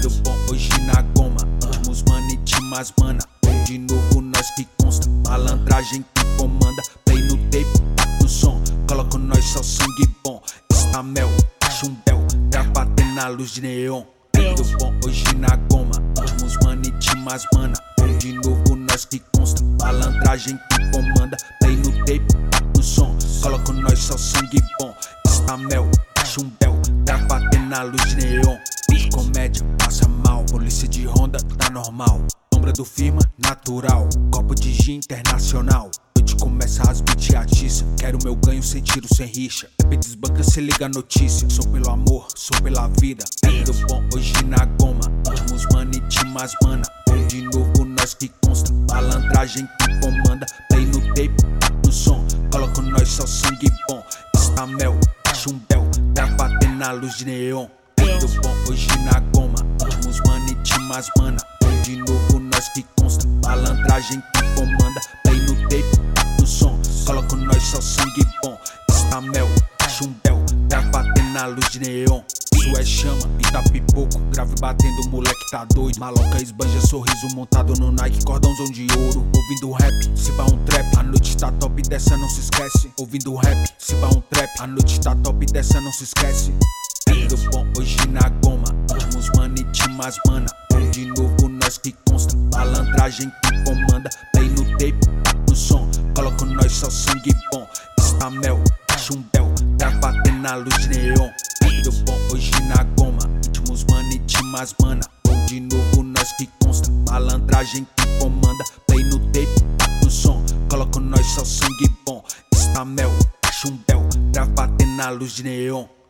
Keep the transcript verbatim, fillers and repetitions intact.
Tudo bom hoje na goma, vamos manite mas mana. De novo nós que consta, malandragem que comanda. Play no tape, no som, coloca nós só sangue bom. Estamel, chumbel, gravata na luz de neon. Tudo bom hoje na goma, vamos manite mas mana. De novo nós que consta, malandragem que comanda. Play no tape, no som, coloca nós só sangue bom. Estamel, chumbel, gravata na luz de neon. Comédia, passa mal, polícia de Honda, tá normal. Sombra do firma, natural, copo de gin internacional. Noite começa as beat atiça, quero meu ganho sem tiro, sem rixa. Rap desbanca, se liga a notícia. Sou pelo amor, sou pela vida. É tudo bom hoje na goma, vamos manite mas mana. De novo nós que consta, malandragem que comanda. Play no tape, no som, coloca nós só sangue bom. Estamel, chumbel, gravata na luz de neon. Tudo bom hoje na goma, vamos manite mas mana. De novo nós que consta, malandragem que comanda. Play no tape, no som, coloca nós só sangue bom. Estamel, chumbel, gravata na luz de neon. Isso é chama e tá pipoco, grave batendo, moleque tá doido. Maloca esbanja, sorriso montado no Nike, cordãozão de ouro. Ouvindo rap, se pá um trap, a noite tá top, dessa não se esquece. Ouvindo rap, se pá um trap, a noite tá top, dessa não se esquece. Tudo bom hoje na goma, vamos manite mas mana. De novo nós que consta, malandragem que comanda. Play no tape, no som, coloca nós só sangue bom. Estamel, chumbel, gravata na luz de neon. Tudo bom hoje na goma, ritmos manite mas mana. De novo nós que consta, malandragem que comanda. Play no tape, no som, coloca nós só sangue bom. Estamel, chumbel, gravata na luz de neon.